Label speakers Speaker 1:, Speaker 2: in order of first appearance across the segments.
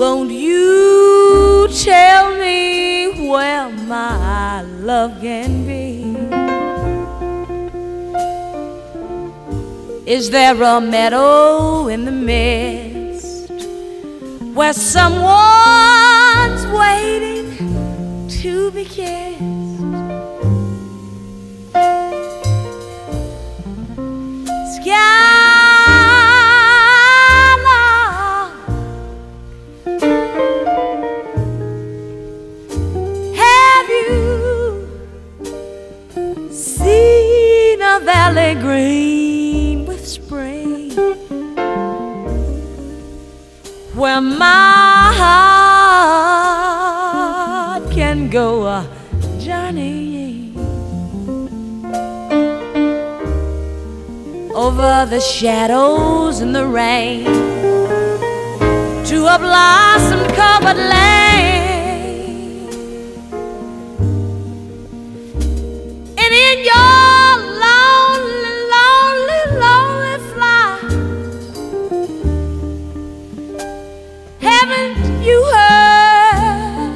Speaker 1: Won't you tell me where my love can be? Is there a meadow in the mist where someone's waiting to be kissed? Valley green with spring, where my heart can go a journeying over the shadows and the rain to a blossom-covered lane. And in your you heard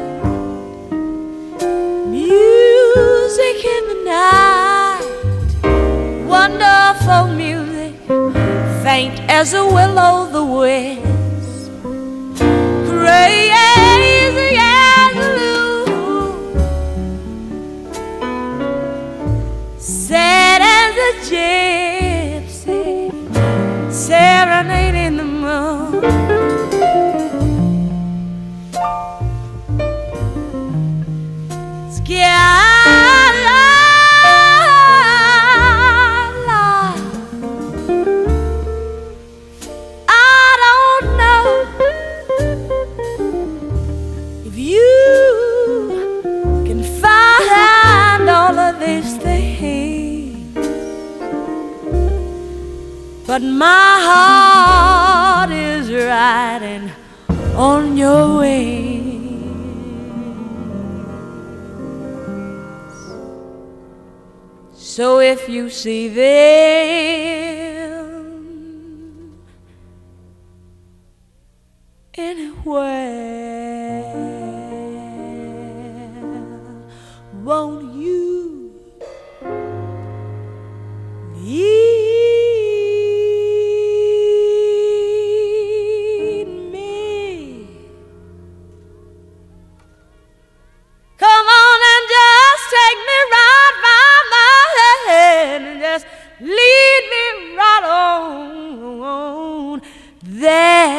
Speaker 1: music in the night, wonderful music, faint as a will-o'-the-wisp, crazy as a loon, sad as a gypsy, serenading the moon. But my heart is riding on your wings. So if you see them anywhere, won't you leave? Lead me right on there.